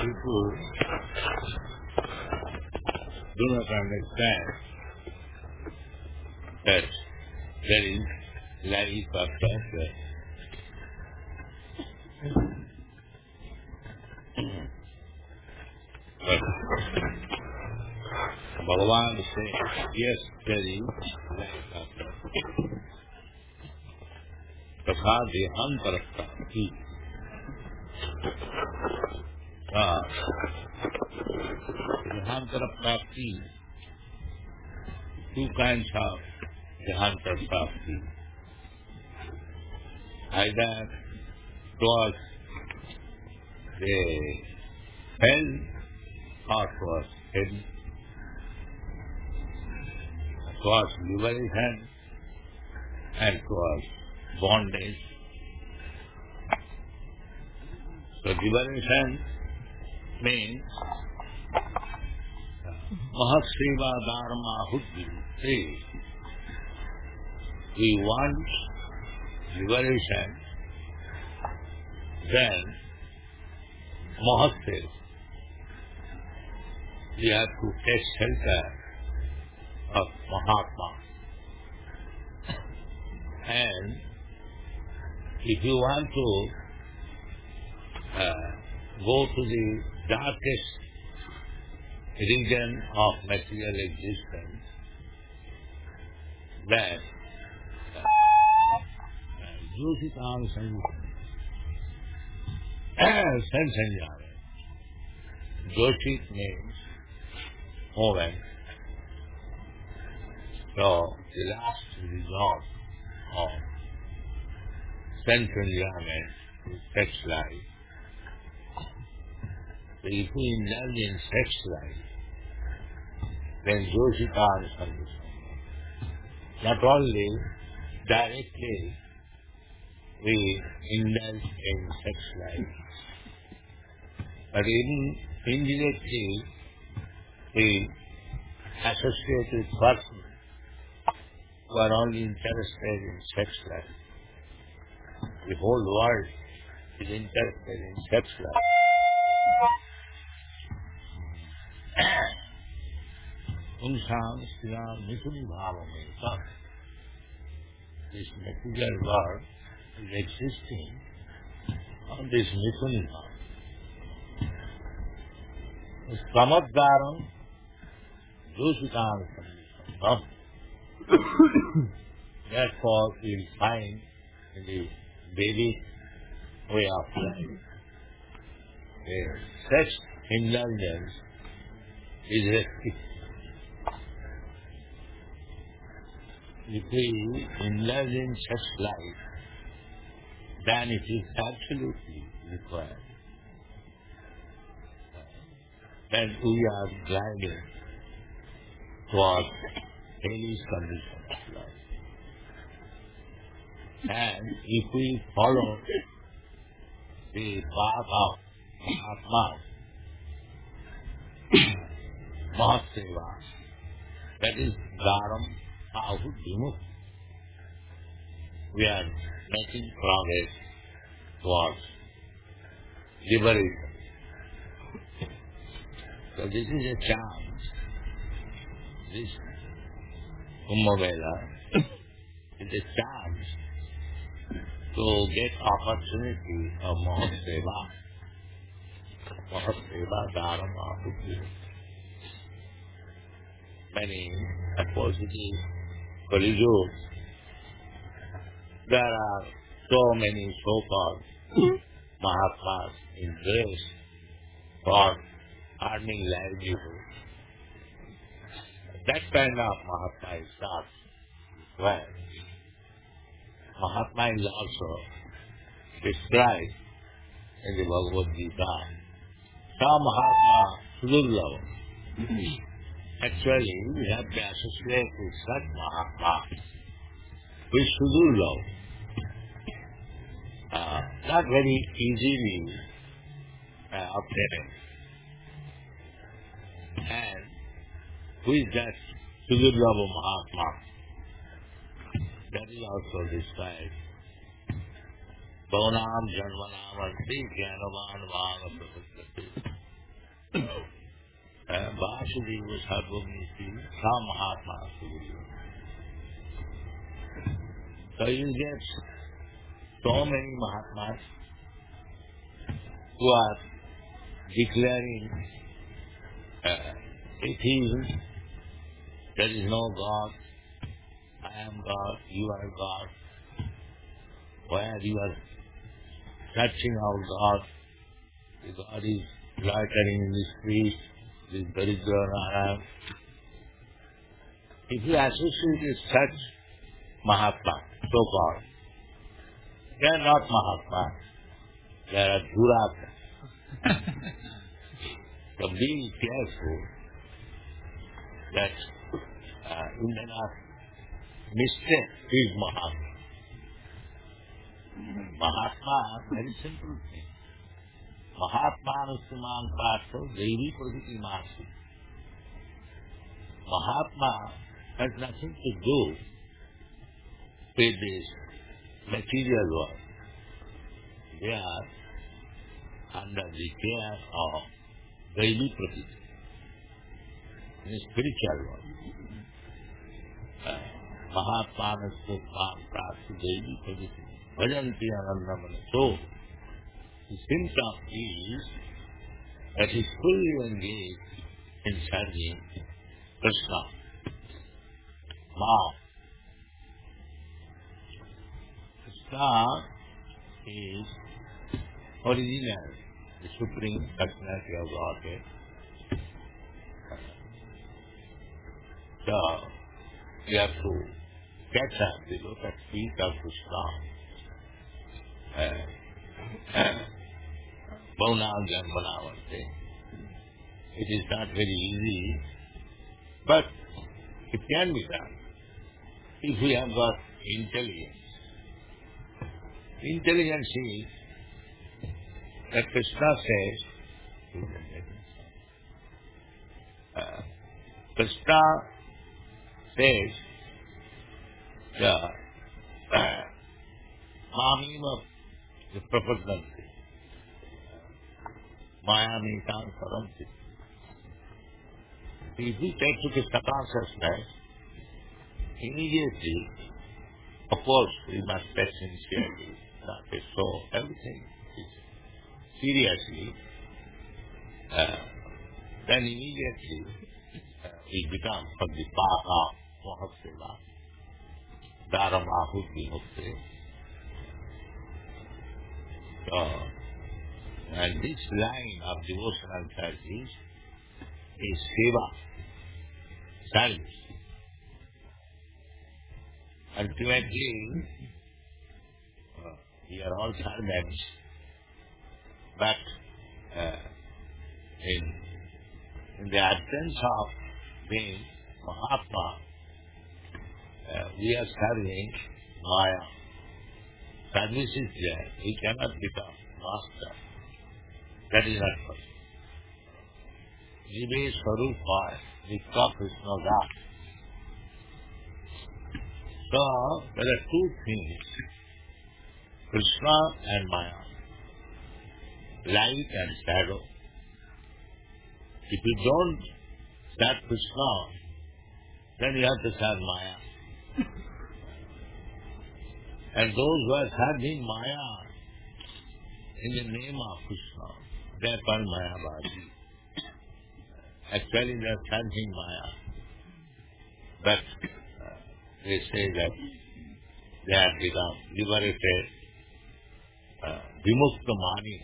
people do not understand that there is life after death. But Bhagavan says, yes, there is life after death. तथा देहांतर प्राप्ति देहांतर प्राप्ति, two kinds of dehantar prapti. Either towards the hell or towards heaven, towards liberation and towards bondage. So liberation means Mahaseva Dharma Huddhi. We want liberation, then Mahaseva. We have to take shelter of Mahatma. And if you want to go to the darkest region of material existence, then Jyotitam Sanjana. Jyotit means moment. So the last result of sense enjoyment is sex life. So if we indulge in sex life, then Jyotitam Sanjana. Not only directly we indulge in sex life, but indirectly we associate with persons who are only interested in sex life. The whole world is interested in sex life. Unsam Sriram Mithuni Bhavameta. This material world is existing on this Mithuni Bhava. Samadharam Dushitam Sanjana. Therefore, we will find in the Vedic way of life, the sex indulgence is restricted. If we indulge in sex life, then it is absolutely required. Then we are gliding towards any condition of life. And if we follow the path of Mahatma, Mahaseva, that is Dharam Ahudimuk, we are making progress towards liberation. So this is a chance. This Kumbh Mela is a chance to get opportunity of Mahaseva. Mahaseva Dharma Buddhi. Many opposite religions, there are so many so-called Mahatmas in grace for earning livelihood. That kind of Mahatma is not well. Mahatma is also described in the Bhagavad Gita. Sa Mahatma Sudurlava. Actually, we have to associate with such Mahatma, with Sudurlava. Not very easily obtained. And who is that Sudurlava Mahatma? That is also described. Bhavanam Janmanam Anti Jnanavan Vana Prabhupada. Vasudeva Sarvamiti Sa Mahatma Sudhira. So you get so many Mahatmas who are declaring atheism, there is no God, I am God, you are God. Where you are searching out God, the God is loitering in the streets, this Daridra Narayan. If you associate with such Mahatma, so-called, they are not Mahatma, they are Durata. So be careful that you may not mistake his Mahatma. Mahatma, very simple thing. Mahatma Nusuman Paso, Devi Praditi Masi. Mahatma has nothing to do with this material world. They are under the care of Devi Praditi, in the spiritual world. Mahatma Nusuman Paso, Devi Praditi. Bhajanti Anandamana. So, the symptom is that he is fully engaged in serving Krishna. Now, Krishna is original, the supreme personality of Godhead. So, we have to catch up the lotus feet of Krishna. Bhaunagam Banavante. It is not very easy, but it can be done if we have got intelligence. Intelligence is that Krishna says, Krishna says, Mamima the Prapadanti, Mayami Tan Saranti. If we take to Krishna consciousness, immediately, of course, we must take sincerely, not so, everything is seriously, then immediately we become from the path of Mahaseva, Dharamahuti Mukti. And this line of devotional service is seva, service. Ultimately, we are all servants, but in the absence of being Mahatma, we are serving Maya. Service is there, we cannot become master. That is not possible. Jive Swarupa, Nikka Krishna Das. So, there are two things, Krishna and Maya, light and shadow. If you don't serve Krishna, then you have to serve Maya. And those who are serving Maya in the name of Krishna, they are called Mayavadi. Actually, they are serving Maya. But they say that they have become liberated, Vimukta Mani.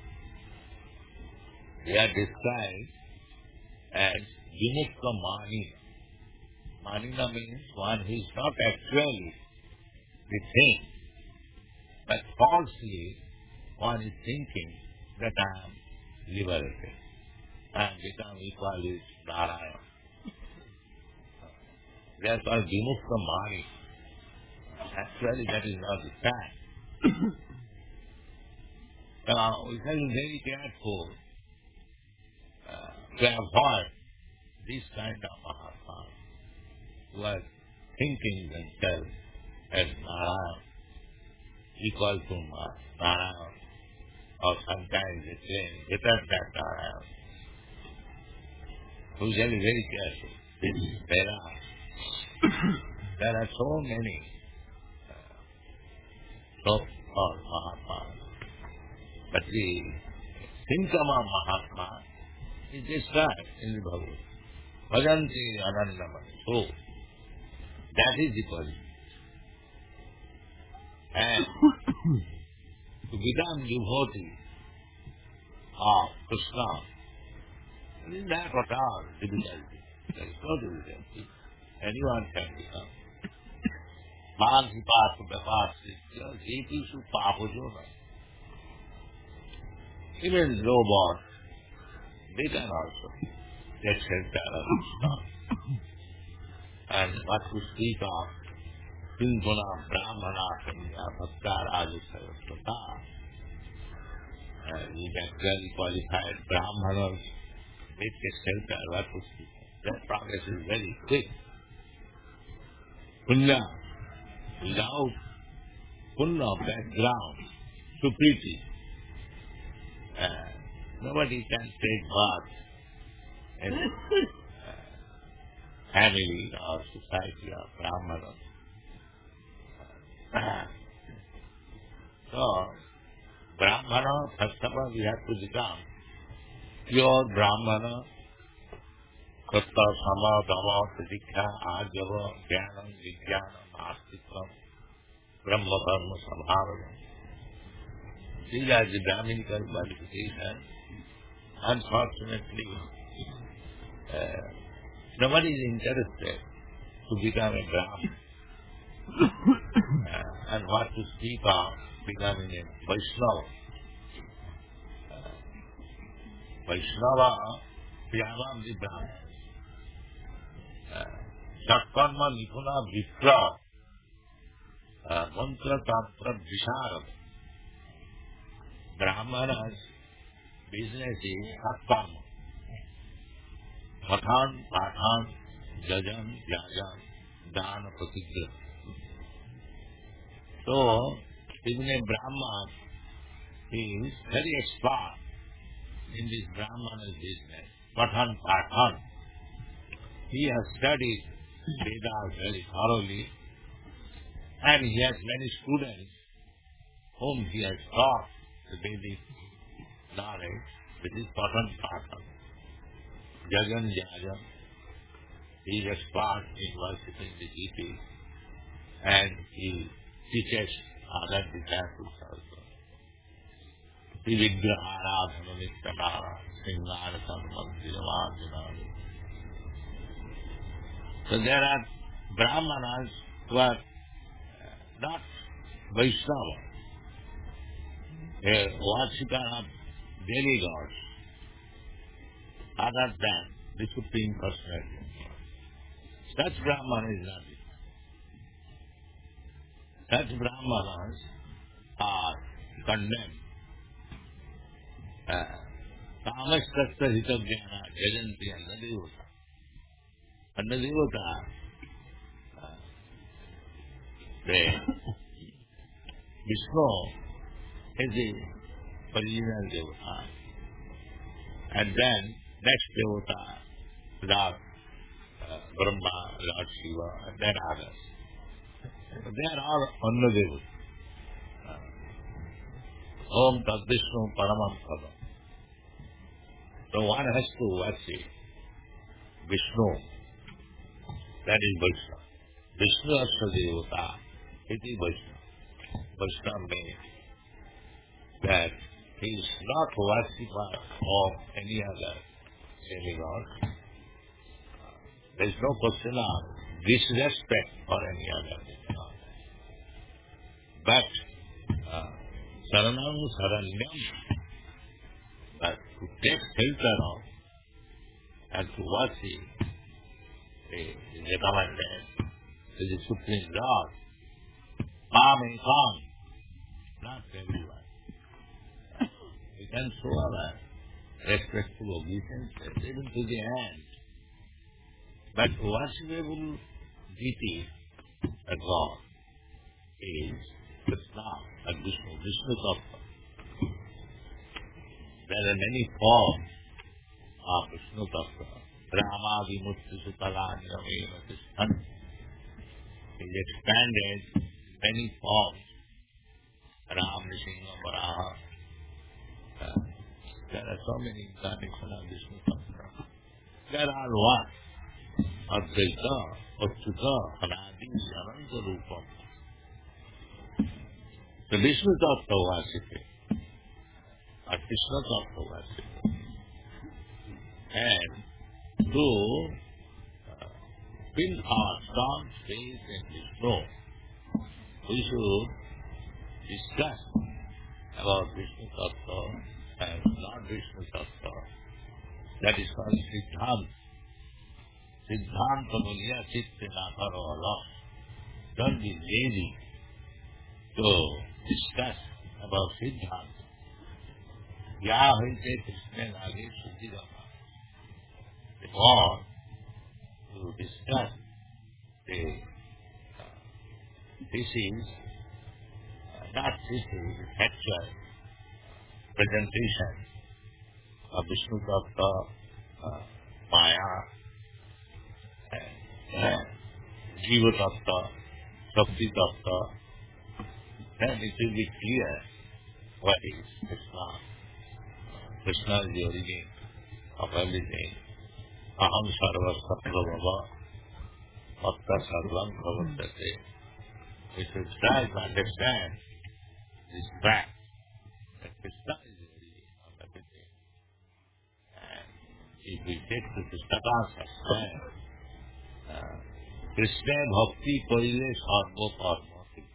They are described as Vimukta Mani. Manina means one who is not actually the thing, but falsely one is thinking that I am liberated. I am become equal with Narayana. They are called Vimukta Mani. Actually, that is not the fact. Now, we have to be very careful to avoid this kind of Mahatmas who are thinking themselves as Narayana, equal to Narayana, or sometimes they claim better than Narayana. So we shall be very careful. There are so many so-called Mahatmas. But the symptom of Mahatma is described in the Bhagavad. Bhajanti Anandamani. So, that is the position. And to become devotee of Krishna, it is not at all difficulty. There is no difficulty. Anyone can become. Mansi Papa Bapasi, Jeepishu Papajona. Even robots, they can also get shelter of Krishna. And what to speak of, Sindhuna Brahmana Sanya Bhakta Raja Saraswata. And we get very qualified Brahmanas, they get shelter, what to speak of. That progress is very quick. Punya, without punya background, supriti, nobody can take birth in family or society of Brahmanas. So, Brahmana, first of all, we have to become pure Brahmana, Kata, Sama, Dhamma, Pratikha, Ajava, Jnana, Vijnana, Astikam, Brahma, Dharma, Samhavana. These are the Brahminical qualifications. Unfortunately, nobody is interested to become a Brahmin. And what to speak of becoming a Vaishnava. Vaishnava, Pyavam the Brahmin. Satkarma Nipuna Vipra, Mantra Tantra Visharad. Brahmana's business is Satkarma. Pathan, Pathan, Jajan, Jajan, Dana, Pratigya. So, even a Brahman is very expert in this Brahmana's business. Pathan, Pathan. He has studied Vedas very thoroughly, and he has many students whom he has taught the Vedic knowledge, which is Pathan, Pathan. Jagan, Jajan. He is expert in worshipping the deity, and he teaches other disciples also. The Vigraharadhana Nityanara, Singara Sanmantiramadhana. So there are Brahmanas who are not Vaishnava, a worshipper of demigods, other than the Supreme Personality. Such Brahmana is not it. Such Brahmanas are condemned. Kamastasya Hitavjnana Jajanti Annadevata. Annadevata, Vishnu is the original Devata. And then next Devata, Lord Brahma, Lord Shiva, and then others. They are all Annadevata. Om Tad Vishnu Paramam Padam. So one has to worship Vishnu. That is Vaishnava. Vishnu Asya Devata, it is Vaishnava. Vaishnava means that he is not worshipper of any other demigod. There is no question of disrespect for any other demigod. But Saranam Saranyam, but to take shelter of and to worship is recommended to the Supreme Lord. Mame, not everyone. We can show our respectful obedience even to the end. But worshipable deity, a God, is Krishna, a Vishnu, Vishnu Tattva. There are many forms of Vishnu Tattva. Rama Vimuttu Sutalanyamena Tishthan. He expanded many forms. Ram, Nrsimha, Varaha. There are so many incarnations of Vishnu Tantra. There are one. Advaita, Achyuta, Anadi, Ananta Rupam. The Vishnu Tattva Vasite, or Krishna Tattva Vasite. And to build our strong faith in Vishnu, we should discuss about Vishnu Tattva and non-Vishnu Tattva. That is called Siddhanta. Siddhanta Mulya Chitte Nakaro Allah. Don't be lazy to discuss about Siddhanta. Ya hoite Krishna Nage Suddhirama. They want to discuss this is not this is actual presentation of Vishnu Tattva, Maya, Jiva Tattva, Shakti Tattva. Then it will be clear what is Krishna. Krishna is the origin of everything. Aham sarva sattva bhava, bhakta sarvam bhavasate. We should try to understand this fact that Krishna is the origin of everything. And if we take the Krishna concept, Krishna bhakti korile sarva parma.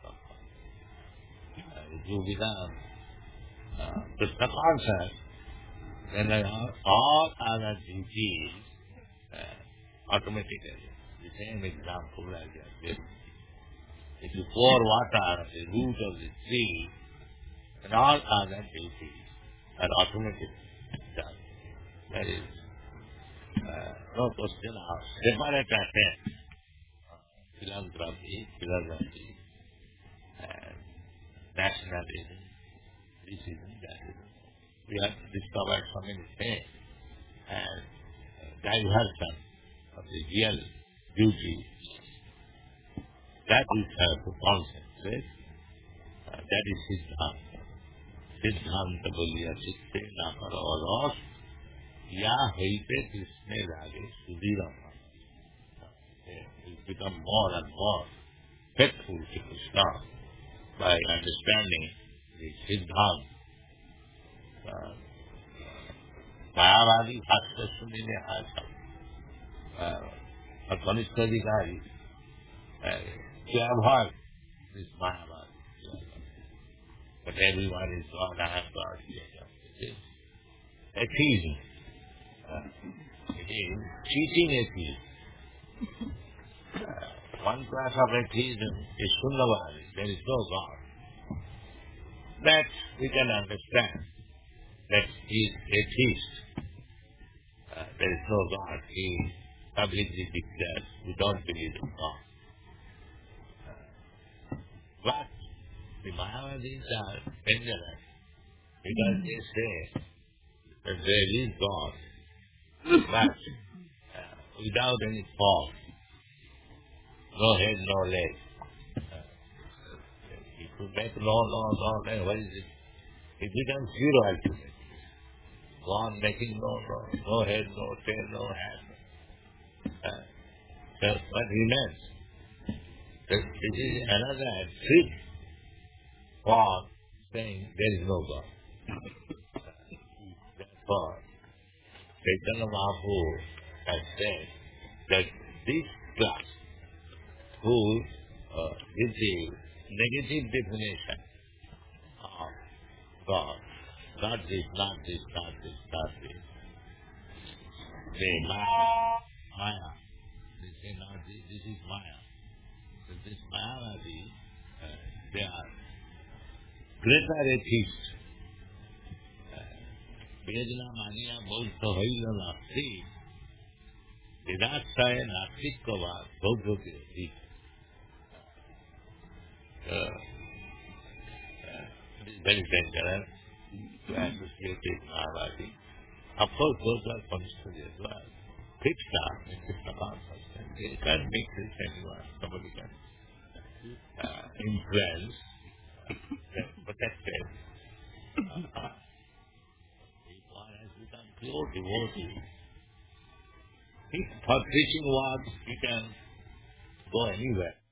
If you become Krishna conscious, then all other duties automatically. The same example I just gave. If you pour water at the root of the tree, then all other duties are automatically done. There is no question of separate attempt. Philanthropy, philosophy, and nationalism, this ism, that ism. We have discovered so many things, and diversion of the real beauty, that we have to concentrate. That is Siddhanta. Siddhanta Bolya Chitte Nakaro Alas, Ya Haite Krishna Rage Sudhirama. We become more and more faithful to Krishna by understanding the Siddhanta. Mayavadi Bhakta Sunile Hasa. But Kanishka Adhikari to avoid this Mayavadi. But everyone is God, I am God. It is atheism. It is cheating atheism. One class of atheism is Sunnavadi. There is no God. That we can understand. That he is atheist. There is no God. He publicly declares we don't believe in God. But the Mayavadis are dangerous because they say that there is God, but without any form, no head, no leg. If you make no, then what is it? It becomes zero ultimately. Go on making no head, no tail, no hand. So what remains? This is another trick for saying there is no God. Therefore, Chaitanya Mahaprabhu has said that this class who gives the negative definition of God, not this, not this, not this, not this. Say Maya. They say not this, this is Maya. So this Mayavadi, they are greater atheists. Vedana Mania Bauddha Haila Nasti, Vedasaya Nastikava Bauddha Kirti. It is very dangerous to associate with Mayavadi. Of course, those are considered as well. Krishna in Krishna consciousness. You can't make this anyone. Somebody can influence, protected. If one has become pure devotee, for preaching words, he can go anywhere.